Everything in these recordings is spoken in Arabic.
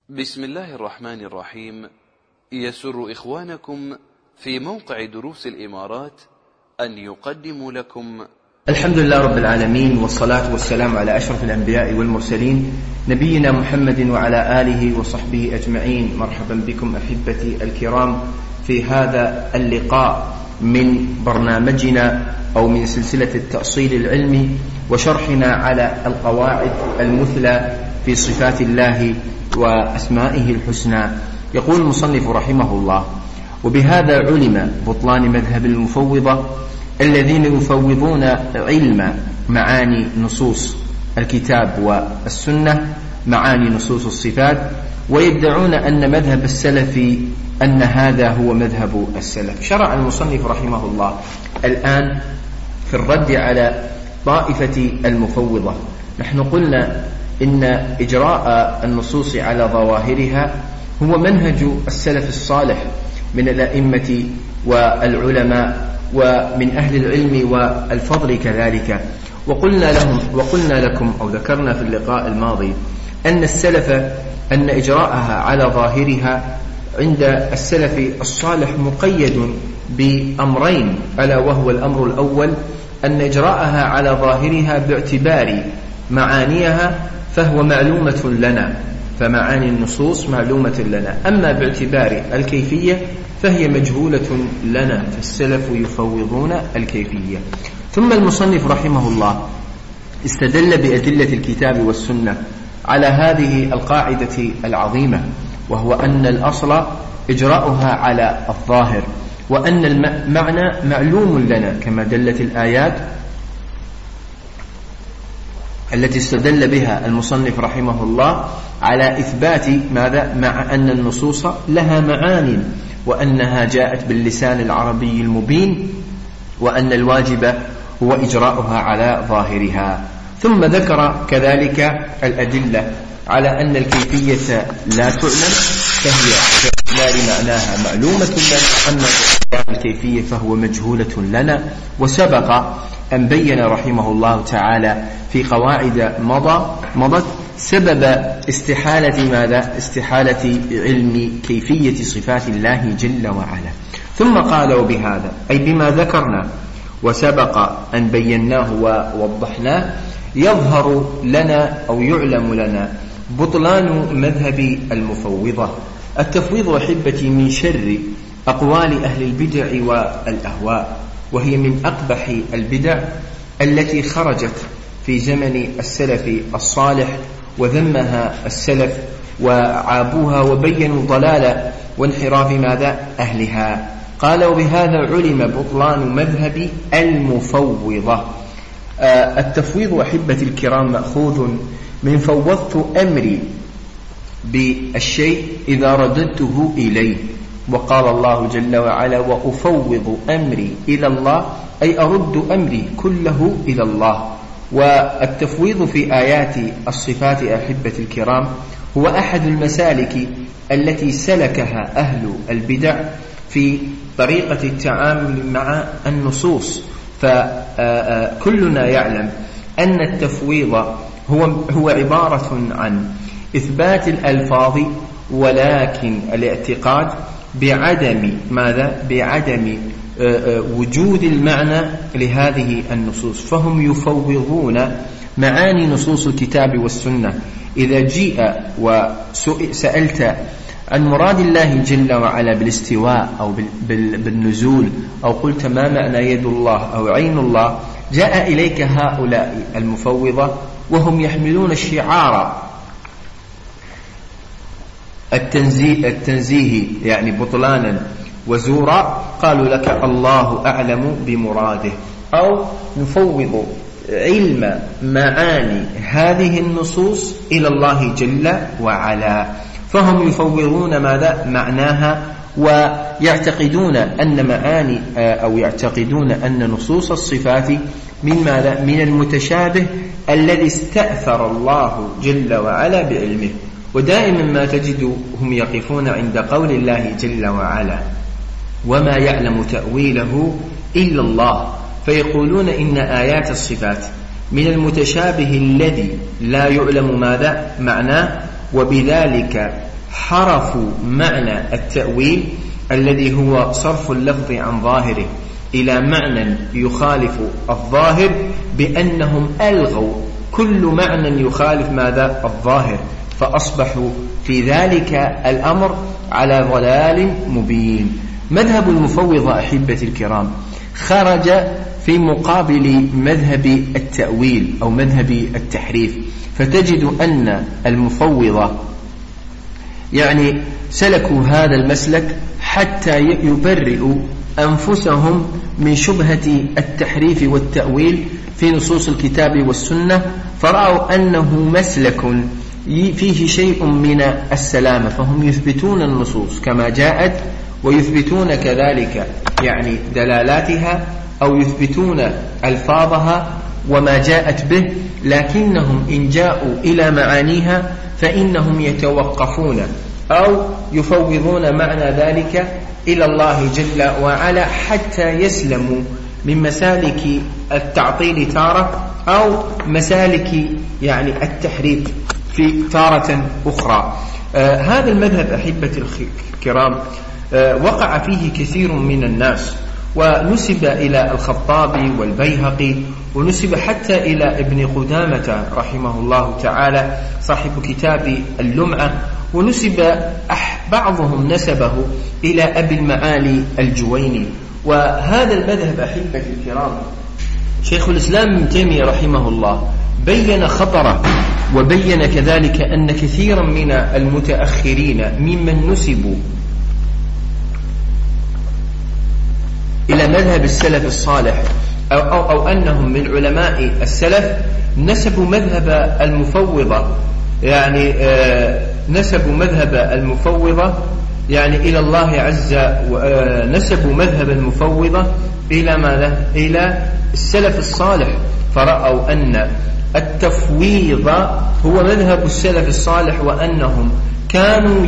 بسم الله الرحمن الرحيم. يسر إخوانكم في موقع دروس الإمارات أن يقدموا لكم الحمد لله رب العالمين، والصلاة والسلام على أشرف الأنبياء والمرسلين نبينا محمد وعلى آله وصحبه أجمعين. مرحبا بكم أحبتي الكرام في هذا اللقاء من برنامجنا أو من سلسلة التأصيل العلمي وشرحنا على القواعد المثلى في صفات الله وأسمائه الحسنى. يقول المصنف رحمه الله: وبهذا علم بطلان مذهب المفوضة الذين يفوضون علم معاني نصوص الكتاب والسنة، معاني نصوص الصفات، ويدعون أن مذهب السلف أن هذا هو مذهب السلف. شرع المصنف رحمه الله الآن في الرد على طائفة المفوضة. نحن قلنا إن إجراء النصوص على ظواهرها هو منهج السلف الصالح من الأئمة والعلماء ومن أهل العلم والفضل كذلك. وقلنا لكم أو ذكرنا في اللقاء الماضي أن السلف أن إجراءها على ظاهرها عند السلف الصالح مقيد بأمرين، ألا وهو الأمر الأول أن إجراءها على ظاهرها باعتبار معانيها فهو معلومة لنا، فمعاني النصوص معلومة لنا، أما باعتبار الكيفية فهي مجهولة لنا، فالسلف يفوضون الكيفية. ثم المصنف رحمه الله استدل بأدلة الكتاب والسنة على هذه القاعدة العظيمة، وهو أن الأصل إجراؤها على الظاهر، وأن المعنى معلوم لنا كما دلت الآيات التي استدل بها المصنف رحمه الله على إثبات ماذا؟ مع أن النصوص لها معان، وأنها جاءت باللسان العربي المبين، وأن الواجب هو إجراؤها على ظاهرها. ثم ذكر كذلك الأدلة على أن الكيفية لا تعلم، فهي باعتبار معناها معلومة لنا، أما باعتبار الكيفية فهو مجهولة لنا. وسبق أن بين رحمه الله تعالى في قواعد مضت سبب استحالة ماذا؟ استحالة علم كيفية صفات الله جل وعلا. ثم قال: وبهذا أي بما ذكرنا وسبق أن بيناه ووضحناه يظهر لنا أو يعلم لنا بطلان مذهب المفوضة. التفويض أحبتي من شر أقوال أهل البدع والأهواء، وهي من أقبح البدع التي خرجت في زمن السلف الصالح، وذمها السلف وعابوها وبينوا ضلال وانحراف ماذا؟ أهلها. قال: وبهذا علم بطلان مذهب المفوضة. التفويض أحبتي الكرام مأخوذ من فوضت أمري بالشيء إذا رددته إليه، وقال الله جل وعلا: وأفوض أمري إلى الله، أي أرد أمري كله إلى الله. والتفويض في آيات الصفات أحبة الكرام هو أحد المسالك التي سلكها أهل البدع في طريقة التعامل مع النصوص. فكلنا يعلم أن التفويض هو عبارة عن إثبات الألفاظ، ولكن الاعتقاد بعدم ماذا؟ بعدم وجود المعنى لهذه النصوص. فهم يفوضون معاني نصوص الكتاب والسنة. إذا جيء وسألت عن مراد الله جل وعلا بالاستواء أو بالنزول، أو قلت ما معنى يد الله أو عين الله، جاء إليك هؤلاء المفوضة وهم يحملون الشعار التنزيه يعني بطلانا وزورا، قالوا لك الله أعلم بمراده، أو نفوض علم معاني هذه النصوص إلى الله جل وعلا. فهم يفوضون ماذا؟ معناها، ويعتقدون أن معاني أو يعتقدون أن نصوص الصفات من ماذا؟ من المتشابه الذي استأثر الله جل وعلا بعلمه. ودائما ما تجد هم يقفون عند قول الله جل وعلا: وما يعلم تأويله إلا الله، فيقولون إن آيات الصفات من المتشابه الذي لا يعلم ماذا؟ معناه، وبذلك حرفوا معنى التأويل الذي هو صرف اللفظ عن ظاهره إلى معنى يخالف الظاهر، بأنهم ألغوا كل معنى يخالف ماذا؟ الظاهر، فأصبحوا في ذلك الأمر على ضلال مبين. مذهب المفوضة أحبتي الكرام خرج في مقابل مذهب التأويل أو مذهب التحريف، فتجد أن المفوضة يعني سلكوا هذا المسلك حتى يبرئوا أنفسهم من شبهة التحريف والتأويل في نصوص الكتاب والسنة، فرأوا أنه مسلك فيه شيء من السلامة، فهم يثبتون النصوص كما جاءت ويثبتون كذلك يعني دلالاتها أو يثبتون ألفاظها وما جاءت به، لكنهم إن جاءوا إلى معانيها فإنهم يتوقفون أو يفوضون معنى ذلك إلى الله جل وعلا حتى يسلموا من مسالك التعطيل تارة أو مسالك يعني التحريف في تارة أخرى. هذا المذهب أحبتي الكرام وقع فيه كثير من الناس، ونسب إلى الخطابي والبيهقي، ونسب حتى إلى ابن قدامة رحمه الله تعالى صاحب كتاب اللمعة، ونسب بعضهم نسبه إلى أبي المعالي الجويني. وهذا المذهب أحبتي الكرام شيخ الإسلام ابن تيمية رحمه الله بين خطره، وبين كذلك أن كثيرا من المتأخرين ممن نسبوا إلى مذهب السلف الصالح أو أنهم من علماء السلف نسبوا مذهب المفوضة، يعني نسبوا مذهب المفوضة يعني إلى الله عز ونسبوا مذهب المفوضة إلى ماذا؟ إلى السلف الصالح، فرأوا أن التفويض هو مذهب السلف الصالح، وأنهم كانوا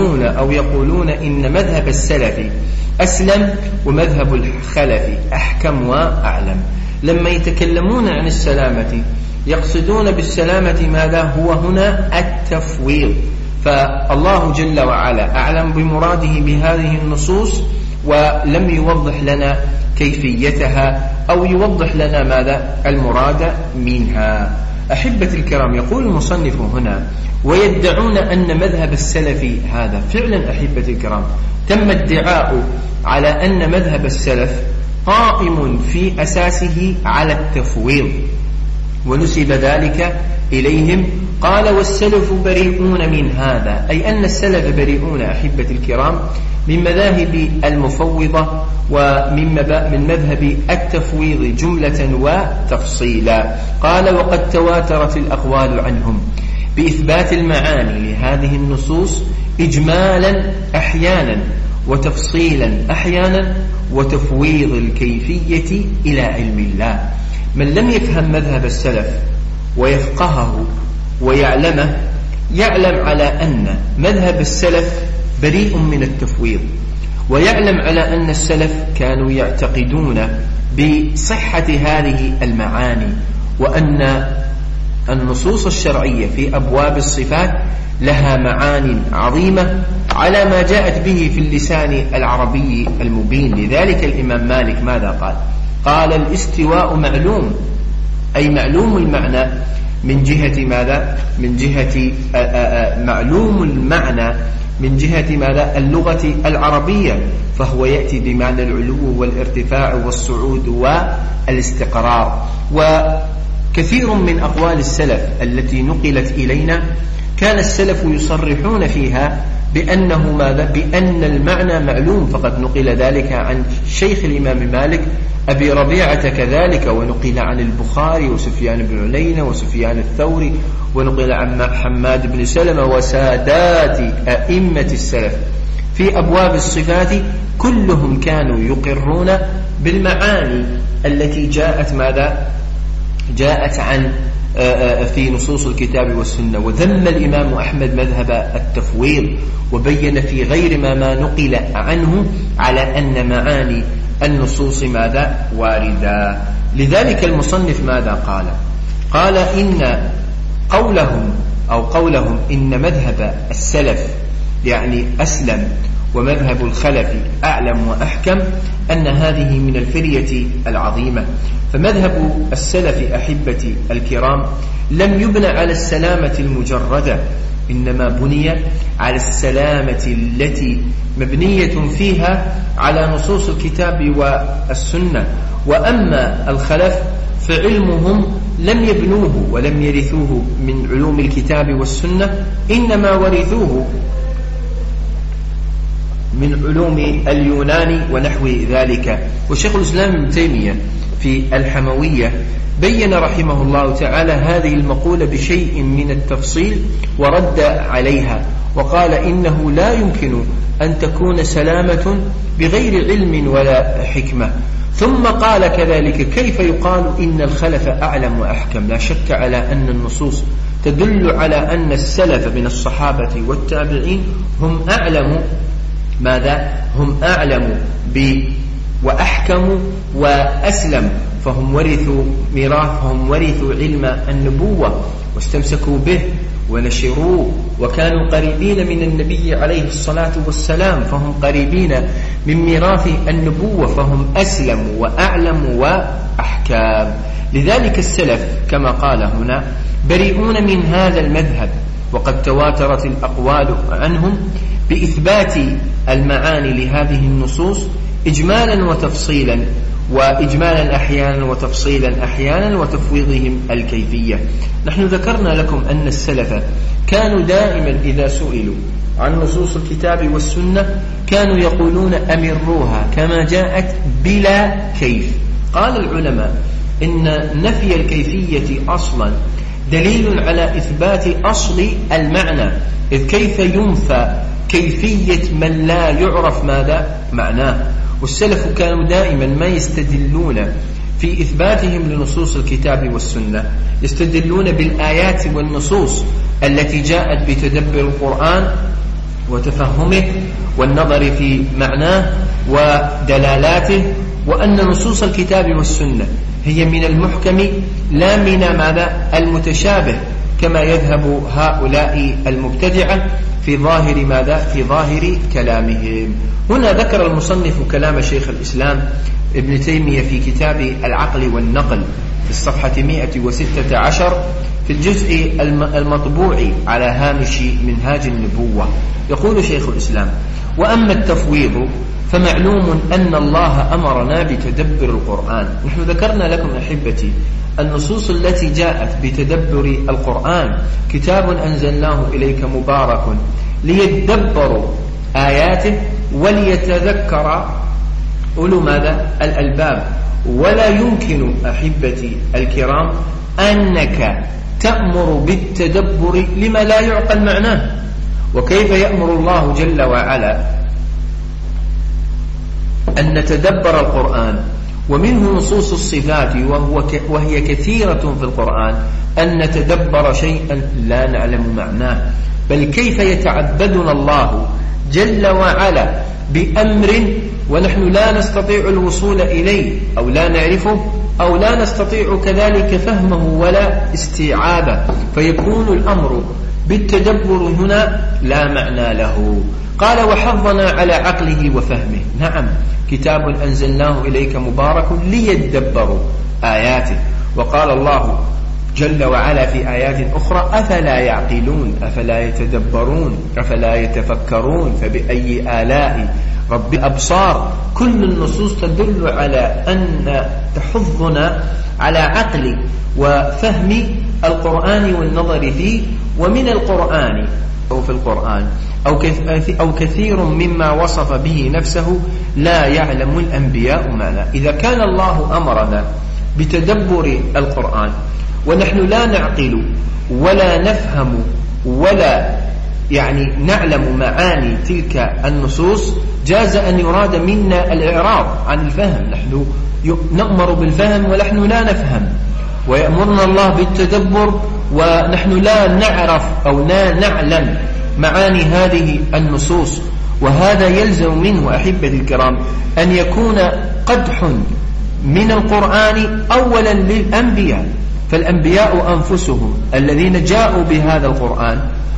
يقولون إن مذهب السلف أسلم ومذهب الخلف أحكم وأعلم. لما يتكلمون عن السلامة يقصدون بالسلامة ماذا؟ هو هنا التفويض، فالله جل وعلا أعلم بمراده بهذه النصوص ولم يوضح لنا كيفيتها أو يوضح لنا ماذا؟ المراد منها. أحبة الكرام يقول المصنف هنا ويدعون أن مذهب السلف هذا فعلا أحبة الكرام تم ادعاء على أن مذهب السلف قائم في أساسه على التفويض، ونسب ذلك إليهم. قال والسلف بريئون من هذا، أي أن السلف بريئون أحبة الكرام من مذاهب المفوضة ومن مذهب التفويض جملة وتفصيلا. قال وقد تواترت الأقوال عنهم بإثبات المعاني لهذه النصوص إجمالا أحيانا وتفصيلا أحيانا وتفويض الكيفية إلى علم الله. من لم يفهم مذهب السلف ويفقهه ويعلمه يعلم على أن مذهب السلف بريء من التفويض، ويعلم على أن السلف كانوا يعتقدون بصحة هذه المعاني، وأن النصوص الشرعية في أبواب الصفات لها معان عظيمة على ما جاءت به في اللسان العربي المبين. لذلك الإمام مالك ماذا قال؟ قال الاستواء معلوم، أي معلوم المعنى من جهة ماذا؟ من جهة معلوم المعنى من جهة ماذا؟ اللغة العربية، فهو يأتي بمعنى العلو والارتفاع والصعود والاستقرار. وكثير من أقوال السلف التي نقلت إلينا كان السلف يصرحون فيها بأنه ماذا؟ بأن المعنى معلوم، فقد نقل ذلك عن شيخ الإمام مالك أبي ربيعة كذلك، ونقل عن البخاري وسفيان بن عيينة وسفيان الثوري، ونقل عن حماد بن سلمة وسادات أئمة السلف في أبواب الصفات، كلهم كانوا يقرون بالمعاني التي جاءت ماذا؟ جاءت عن في نصوص الكتاب والسنة. وذم الإمام أحمد مذهب التفويض وبين في غير ما نقل عنه على أن معاني النصوص ماذا؟ واردة. لذلك المصنف ماذا قال؟ قال إن قولهم إن مذهب السلف يعني أسلم ومذهب الخلف أعلم وأحكم، أن هذه من الفرية العظيمة. فمذهب السلف أحبتي الكرام لم يبنى على السلامة المجردة، إنما بني على السلامة التي مبنية فيها على نصوص الكتاب والسنة. وأما الخلف فعلمهم لم يبنوه ولم يرثوه من علوم الكتاب والسنة، إنما ورثوه من علوم اليونان ونحو ذلك. وشيخ الإسلام ابن تيمية في الحموية بين رحمه الله تعالى هذه المقولة بشيء من التفصيل ورد عليها، وقال إنه لا يمكن أن تكون سلامة بغير علم ولا حكمة. ثم قال كذلك: كيف يقال إن الخلف أعلم وأحكم؟ لا شك على أن النصوص تدل على أن السلف من الصحابة والتابعين هم أعلم ماذا؟ هم أعلم وأحكم وأسلم، فهم ورثوا ميراثهم، ورثوا علم النبوة واستمسكوا به ونشروه، وكانوا قريبين من النبي عليه الصلاة والسلام، فهم قريبين من ميراث النبوة، فهم أسلم وأعلم وأحكام. لذلك السلف كما قال هنا بريئون من هذا المذهب، وقد تواترت الأقوال عنهم بإثبات المعاني لهذه النصوص إجمالا وتفصيلا، وإجمالا أحيانا وتفصيلا أحيانا، وتفويضهم الكيفية. نحن ذكرنا لكم أن السلف كانوا دائما إذا سئلوا عن نصوص الكتاب والسنة كانوا يقولون: أمروها كما جاءت بلا كيف. قال العلماء إن نفي الكيفية أصلا دليل على إثبات أصل المعنى، إذ كيف ينفى كيفية من لا يعرف ماذا معناه؟ والسلف كانوا دائما ما يستدلون في إثباتهم لنصوص الكتاب والسنة، يستدلون بالآيات والنصوص التي جاءت بتدبر القرآن وتفهمه والنظر في معناه ودلالاته، وأن نصوص الكتاب والسنة هي من المحكم لا من ماذا المتشابه، كما يذهب هؤلاء المبتدعة في ظاهر ماذا؟ في ظاهر كلامهم. هنا ذكر المصنف كلام شيخ الإسلام ابن تيمية في كتاب العقل والنقل في الصفحة 116 في الجزء المطبوع على هامش منهاج النبوة. يقول شيخ الإسلام: وأما التفويض فمعلوم أن الله أمرنا بتدبر القرآن. نحن ذكرنا لكم أحبتي النصوص التي جاءت بتدبر القرآن: كتاب أنزلناه إليك مبارك ليدبروا آياته وليتذكر أولو ماذا؟ الألباب. ولا يمكن أحبتي الكرام أنك تأمر بالتدبر لما لا يعقل معناه. وكيف يأمر الله جل وعلا أن نتدبر القرآن ومنه نصوص الصفات وهي كثيرة في القرآن أن نتدبر شيئا لا نعلم معناه؟ بل كيف يتعبدنا الله جل وعلا بأمر ونحن لا نستطيع الوصول إليه أو لا نعرفه أو لا نستطيع كذلك فهمه ولا استيعابه، فيكون الأمر بالتدبر هنا لا معنى له. قال: وحظنا على عقله وفهمه. نعم، كتاب أنزلناه إليك مبارك ليدبروا آياته. وقال الله جل وعلا في آيات أخرى: أفلا يعقلون أفلا يتدبرون أفلا يتفكرون فبأي آلاء رب أبصار. كل النصوص تدل على أن تحضنا على عقل وفهم القرآن والنظر فيه. ومن القرآن أو في القرآن أو كثير مما وصف به نفسه لا يعلم الأنبياء معنى. إذا كان الله أمرنا بتدبر القرآن ونحن لا نعقل ولا نفهم ولا نعلم معاني تلك النصوص، جاز أن يراد منا الإعراض عن الفهم. نحن نأمر بالفهم ونحن لا نفهم، ويأمرنا الله بالتدبر ونحن لا نعرف أو لا نعلم معاني هذه النصوص. وهذا يلزم منه أحبتي الكرام أن يكون قدح من القرآن أولا للأنبياء، فالأنبياء أنفسهم الذين جاءوا بهذا القرآن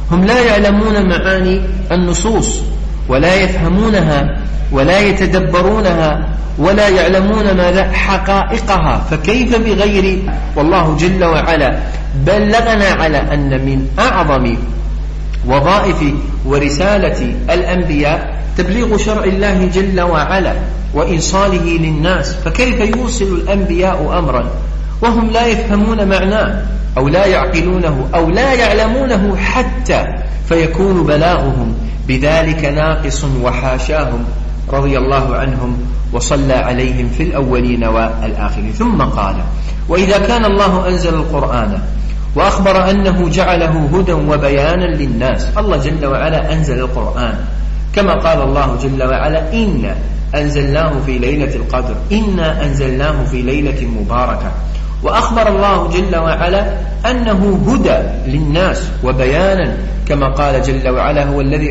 هم لا يعلمون معاني النصوص ولا يفهمونها ولا يتدبرونها ولا يعلمون ماذا حقائقها، فكيف بغير؟ والله جل وعلا بلغنا على أن من أعظم وظائف ورسالة الأنبياء تبليغ شرع الله جل وعلا وإيصاله للناس، فكيف يوصل الأنبياء أمرا وهم لا يفهمون معناه أو لا يعقلونه أو لا يعلمونه حتى، فيكون بلاغهم بذلك ناقص، وحاشاهم رضي الله عنهم وصلى عليهم في الأولين والآخرين. ثم قال: وإذا كان الله أنزل القرآن وأخبر أنه جعله هدى وبيانا للناس، الله جل وعلا أنزل القرآن كما قال الله جل وعلا: إنا أنزلناه في ليلة القدر، إنا أنزلناه في ليلة مباركة. وأخبر الله جل وعلا أنه هدى للناس وبيانا كما قال جل وعلا: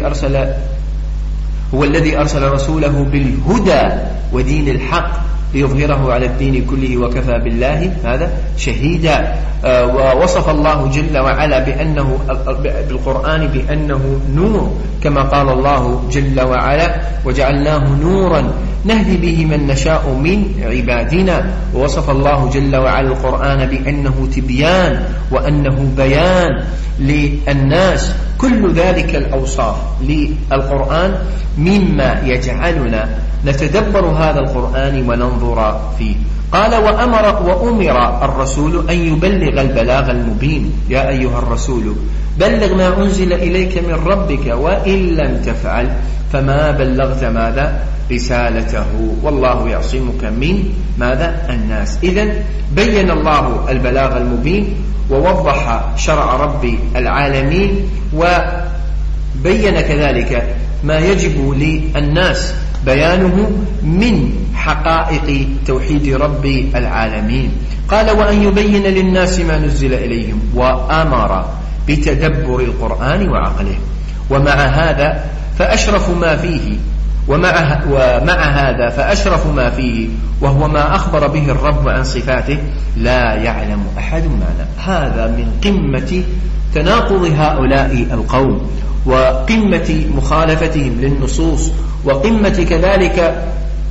هو الذي أرسل رسوله بالهدى ودين الحق ليظهره على الدين كله وكفى بالله هذا شهيدا. ووصف الله جل وعلا بأنه بالقرآن بأنه نور كما قال الله جل وعلا: وجعلناه نورا نهدي به من نشاء من عبادنا. ووصف الله جل وعلا القرآن بأنه تبيان وأنه بيان للناس. كل ذلك الأوصاف للقرآن مما يجعلنا نتدبر هذا القرآن وننظر فيه. قال: وأمر الرسول أن يبلغ البلاغ المبين. يا أيها الرسول بلغ ما أنزل إليك من ربك وإن لم تفعل فما بلغت ماذا؟ رسالته، والله يعصمك من ماذا؟ الناس. إذن بين الله البلاغ المبين ووضح شرع رب العالمين، وبين كذلك ما يجب للناس بيانه من حقائق توحيد رب العالمين. قال: وأن يبين للناس ما نزل إليهم، وأمر بتدبر القرآن وعقله. ومع هذا فأشرف ما فيه وهو ما أخبر به الرب عن صفاته لا يعلم أحد معناه. هذا من قمة تناقض هؤلاء القوم وقمة مخالفتهم للنصوص وقمة كذلك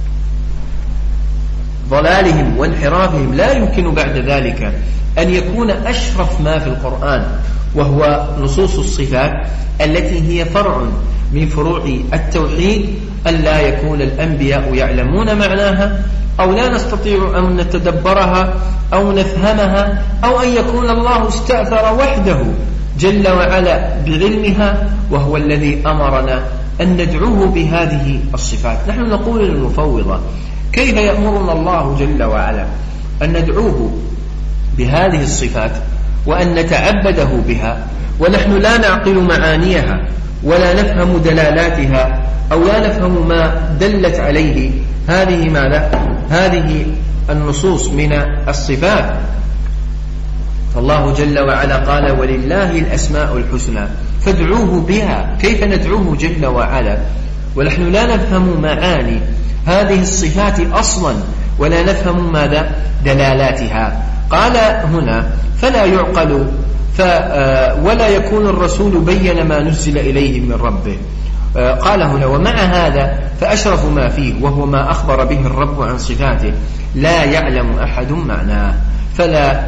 ضلالهم وانحرافهم. لا يمكن بعد ذلك أن يكون أشرف ما في القرآن وهو نصوص الصفات التي هي فرع من فروع التوحيد أن لا يكون الأنبياء يعلمون معناها أو لا نستطيع أن نتدبرها أو نفهمها، أو أن يكون الله استأثر وحده جل وعلا بعلمها وهو الذي أمرنا أن ندعوه بهذه الصفات. نحن نقول للمفوضة: كيف يأمرنا الله جل وعلا أن ندعوه بهذه الصفات وأن نتعبده بها ونحن لا نعقل معانيها ولا نفهم دلالاتها أو لا نفهم ما دلت عليه هذه النصوص من الصفات؟ فالله جل وعلا قال: ولله الأسماء الحسنى فادعوه بها. كيف ندعوه جل وعلا ونحن لا نفهم معاني هذه الصفات أصلا ولا نفهم ماذا دلالاتها؟ قال هنا: فلا يعقل ولا يكون الرسول بين ما نزل إليه من ربه. قال هنا: ومع هذا فأشرف ما فيه وهو ما أخبر به الرب عن صفاته لا يعلم أحد معناه. فلا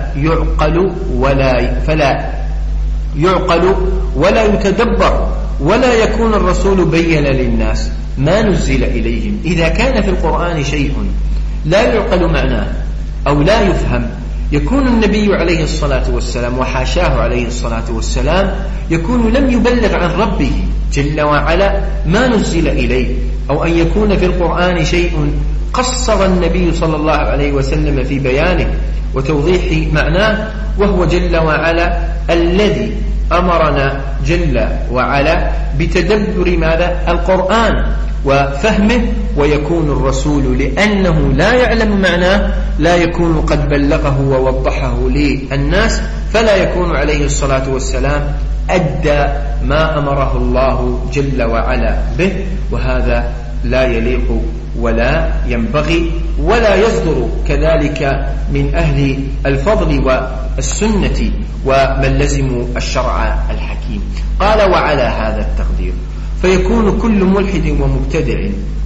يعقل ولا يتدبر ولا يكون الرسول بين للناس ما نزل إليهم. إذا كان في القرآن شيء لا يعقل معناه أو لا يفهم، يكون النبي عليه الصلاة والسلام وحاشاه عليه الصلاة والسلام يكون لم يبلغ عن ربه جل وعلا ما نزل إليه، أو أن يكون في القرآن شيء قصر النبي صلى الله عليه وسلم في بيانه وتوضيح معناه، وهو جل وعلا الذي أمرنا جل وعلا بتدبر ماذا؟ القرآن وفهمه. ويكون الرسول لأنه لا يعلم معناه لا يكون قد بلغه ووضحه للناس، فلا يكون عليه الصلاة والسلام أدى ما أمره الله جل وعلا به. وهذا لا يليق ولا ينبغي ولا يصدر كذلك من أهل الفضل والسنة ومن لزموا الشرع الحكيم. قال: وعلى هذا التقدير فيكون كل ملحد ومبتدع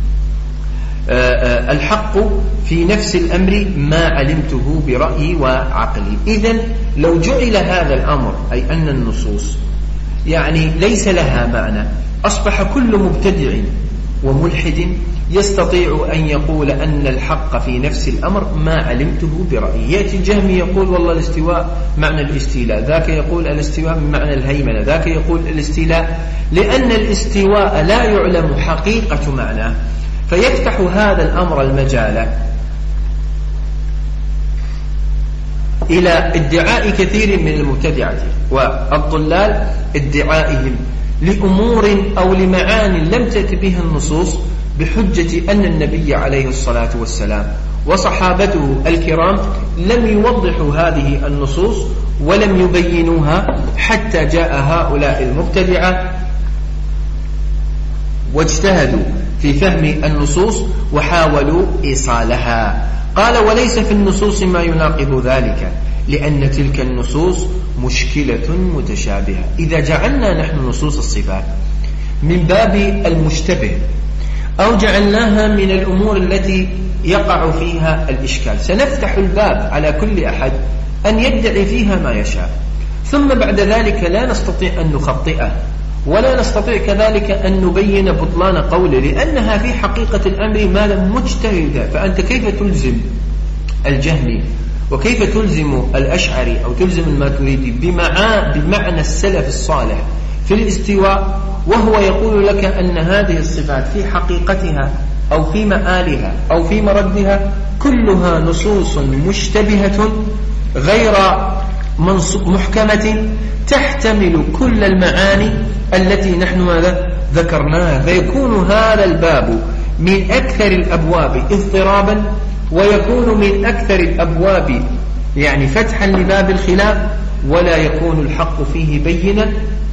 الحق في نفس الأمر ما علمته برأيي وعقلي. إذن لو جعل هذا الأمر، أي أن النصوص يعني ليس لها معنى، أصبح كل مبتدع وملحد يستطيع أن يقول أن الحق في نفس الأمر ما علمته برأيي. يأتي الجهمي يقول والله الاستواء معنى الاستيلاء، ذاك يقول الاستواء بمعنى الهيمنة، ذاك يقول الاستيلاء، لأن الاستواء لا يعلم حقيقة معناه، فيفتح هذا الأمر المجال إلى ادعاء كثير من المبتدعة والضلال، ادعائهم لأمور أو لمعاني لم تأت بها النصوص، بحجة أن النبي عليه الصلاة والسلام وصحابته الكرام لم يوضحوا هذه النصوص ولم يبينوها، حتى جاء هؤلاء المبتدعة واجتهدوا في فهم النصوص وحاولوا إيصالها. قال: وليس في النصوص ما يناقض ذلك، لأن تلك النصوص مشكلة متشابهة. إذا جعلنا نحن نصوص الصفات من باب المشتبه أو جعلناها من الأمور التي يقع فيها الإشكال، سنفتح الباب على كل أحد أن يدعي فيها ما يشاء، ثم بعد ذلك لا نستطيع أن نخطئه ولا نستطيع كذلك أن نبين بطلان قوله، لأنها في حقيقة الأمر ما لم مجتهد. فأنت كيف تلزم الجهمي وكيف تلزم الأشعري أو تلزم الماتريدي بمعنى السلف الصالح في الاستواء، وهو يقول لك أن هذه الصفات في حقيقتها أو في مآلها أو في مردها كلها نصوص مشتبهة غير محكمة تحتمل كل المعاني التي نحن ذكرناها، فيكون هذا الباب من أكثر الأبواب اضطرابا، ويكون من أكثر الأبواب يعني فتحا لباب الخلاف، ولا يكون الحق فيه بينا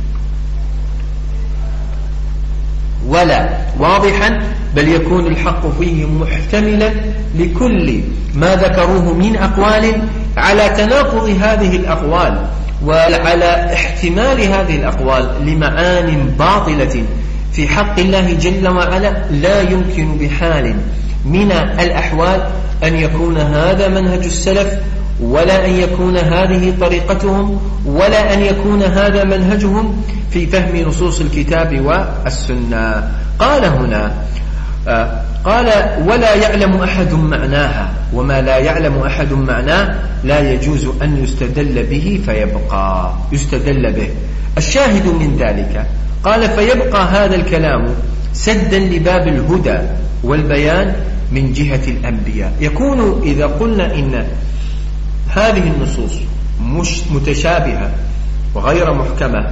ولا واضحا، بل يكون الحق فيه محتملا لكل ما ذكروه من أقوال على تناقض هذه الأقوال وعلى احتمال هذه الأقوال لمعان باطلة في حق الله جل وعلا. لا يمكن بحال من الأحوال أن يكون هذا منهج السلف، ولا أن يكون هذه طريقتهم، ولا أن يكون هذا منهجهم في فهم نصوص الكتاب والسنة. قال هنا قال: ولا يعلم أحد معناها، وما لا يعلم أحد معناه لا يجوز أن يستدل به فيبقى يستدل به. الشاهد من ذلك قال: فيبقى هذا الكلام سدا لباب الهدى والبيان من جهة الأنبياء. يكون إذا قلنا إن هذه النصوص متشابهة وغير محكمة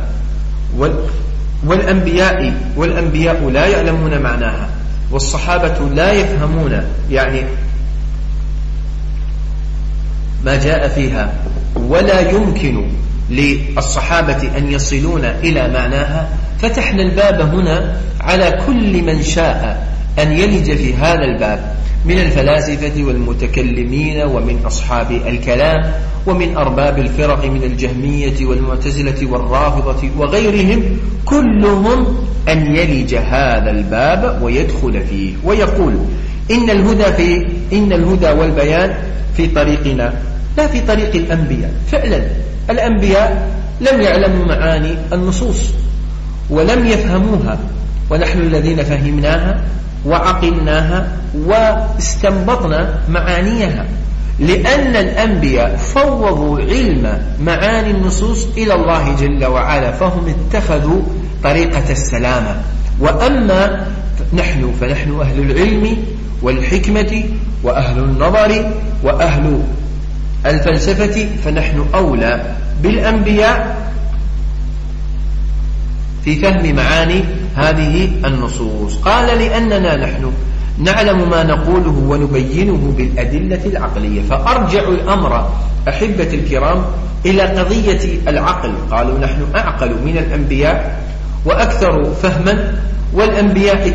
والأنبياء لا يعلمون معناها، والصحابة لا يفهمون يعني ما جاء فيها، ولا يمكن للصحابة أن يصلون إلى معناها، فتحنا الباب هنا على كل من شاء أن يلج في هذا الباب من الفلاسفة والمتكلمين ومن أصحاب الكلام ومن أرباب الفرق من الجهمية والمعتزلة والرافضة وغيرهم، كلهم أن يلج هذا الباب ويدخل فيه ويقول إن الهدى والبيان في طريقنا لا في طريق الأنبياء. فعلا الأنبياء لم يعلموا معاني النصوص ولم يفهموها، ونحن الذين فهمناها وعقلناها واستنبطنا معانيها، لأن الأنبياء فوضوا علم معاني النصوص إلى الله جل وعلا، فهم اتخذوا طريقة السلامة. وأما نحن فنحن أهل العلم والحكمة وأهل النظر وأهل الفلسفة، فنحن أولى بالأنبياء في فهم معاني هذه النصوص. قال: لأننا نحن نعلم ما نقوله ونبينه بالأدلة العقلية. فأرجع الأمر أحبة الكرام إلى قضية العقل. قالوا: نحن أعقل من الأنبياء وأكثر فهما والأنبياء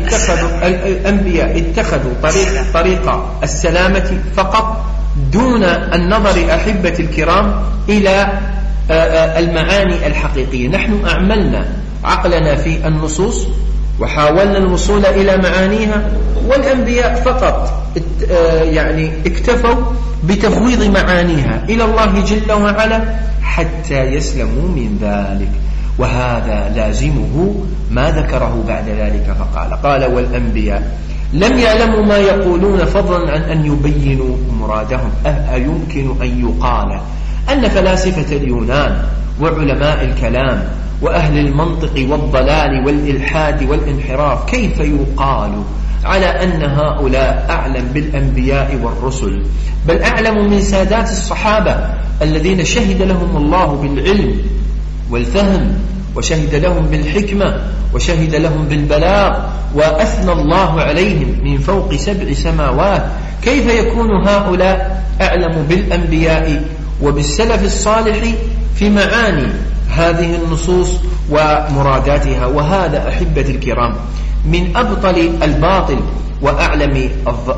اتخذوا طريق السلامة فقط دون النظر أحبة الكرام إلى المعاني الحقيقية. نحن أعملنا عقلنا في النصوص وحاولنا الوصول إلى معانيها، والأنبياء فقط يعني اكتفوا بتفويض معانيها إلى الله جل وعلا حتى يسلموا من ذلك، وهذا لازمه ما ذكره بعد ذلك فقال والأنبياء لم يعلموا ما يقولون فضلا عن أن يبينوا مرادهم. أيمكن أن يقال أن فلاسفة اليونان وعلماء الكلام وأهل المنطق والضلال والإلحاد والانحراف كيف يقال على أن هؤلاء أعلم بالأنبياء والرسل، بل أعلم من سادات الصحابة الذين شهد لهم الله بالعلم والفهم، وشهد لهم بالحكمة، وشهد لهم بالبلاغ، وأثنى الله عليهم من فوق 7 سماوات. كيف يكون هؤلاء أعلم بالأنبياء وبالسلف الصالح في معاني هذه النصوص ومراداتها؟ وهذا أحبة الكرام من أبطل الباطل وأعلم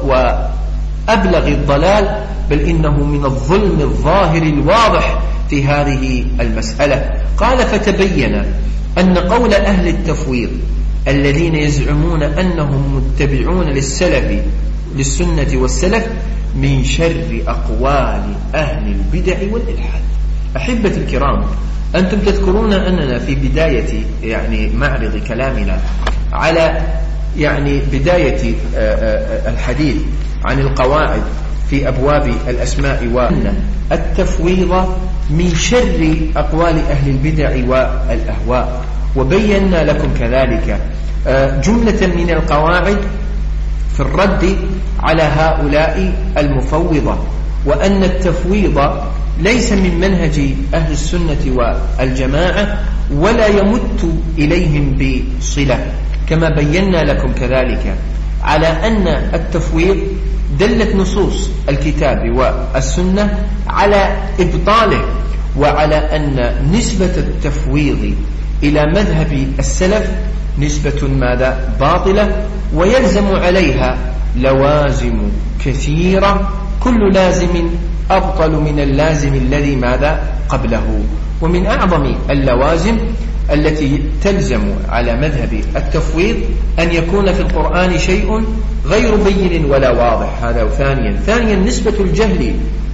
وأبلغ الضلال، بل إنه من الظلم الظاهر الواضح في هذه المسألة. قال فتبين أن قول أهل التفويض الذين يزعمون أنهم متبعون للسنة والسلف من شر أقوال أهل البدع والإلحاد. أحبة الكرام، أنتم تذكرون أننا في بداية يعني معرض كلامنا على يعني بداية الحديث عن القواعد في أبواب الأسماء وأن التفويض من شر أقوال أهل البدع والأهواء، وبينا لكم كذلك جملة من القواعد في الرد على هؤلاء المفوضة، وأن التفويض ليس من منهج أهل السنة والجماعة ولا يمت إليهم بصلة، كما بينا لكم كذلك على أن التفويض دلت نصوص الكتاب والسنة على إبطاله، وعلى أن نسبة التفويض إلى مذهب السلف نسبة ماذا؟ باطلة، ويلزم عليها لوازم كثيرة، كل لازم أبطل من اللازم الذي ماذا قبله. ومن أعظم اللوازم التي تلزم على مذهب التفويض أن يكون في القرآن شيء غير بين ولا واضح، هذا. ثانيا نسبة الجهل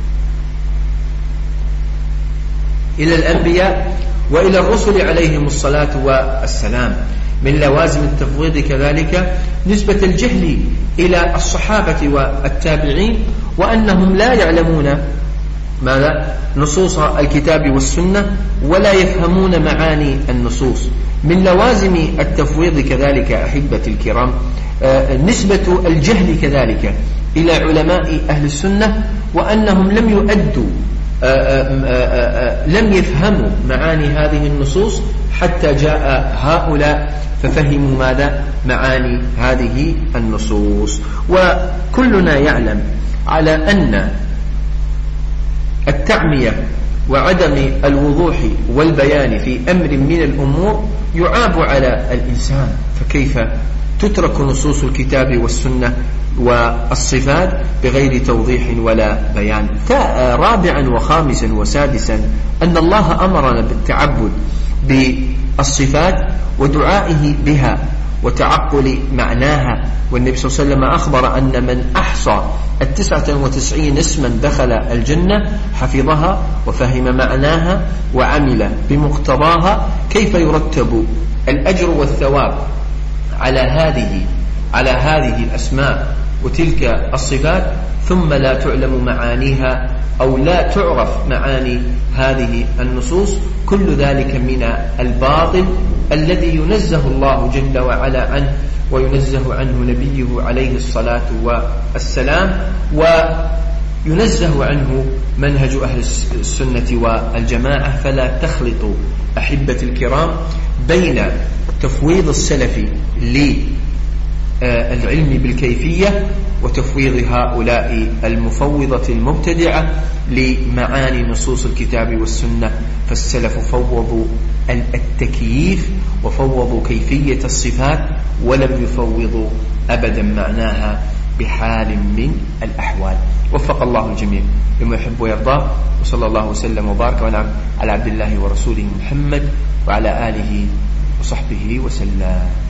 إلى الأنبياء وإلى الرسل عليهم الصلاة والسلام. من لوازم التفويض كذلك نسبة الجهل إلى الصحابة والتابعين، وأنهم لا يعلمون ماذا؟ نصوص الكتاب والسنة ولا يفهمون معاني النصوص. من لوازم التفويض كذلك أحبة الكرام نسبة الجهل كذلك إلى علماء أهل السنة، وأنهم لم يفهموا معاني هذه النصوص حتى جاء هؤلاء ففهموا ماذا؟ معاني هذه النصوص. وكلنا يعلم على أن التعمية وعدم الوضوح والبيان في أمر من الأمور يعاب على الإنسان، فكيف تترك نصوص الكتاب والسنة والصفات بغير توضيح ولا بيان؟ رابعا وخامسا وسادسا أن الله أمرنا بالتعبد بالصفات ودعائه بها وتعقل معناها، والنبي صلى الله عليه وسلم أخبر أن من أحصى 99 اسما دخل الجنة، حفظها وفهم معناها وعمل بمقتضاها. كيف يرتب الأجر والثواب على هذه الأسماء وتلك الصفات ثم لا تعلم معانيها أو لا تعرف معاني هذه النصوص؟ كل ذلك من الباطل الذي ينزه الله جل وعلا عنه وينزه عنه نبيه عليه الصلاة والسلام، وينزه عنه منهج أهل السنة والجماعة. فلا تخلطوا أحبة الكرام بين تفويض السلف للعلم بالكيفية وتفويض هؤلاء المفوضة المبتدعة لمعاني نصوص الكتاب والسنة. فالسلف فوضوا التكييف وفوضوا كيفية الصفات ولم يفوضوا أبدا معناها بحال من الأحوال. وفق الله الجميع لما يحب ويرضاه، وصلى الله وسلم وبارك ونعم على عبد الله ورسوله محمد وعلى آله وصحبه وسلم.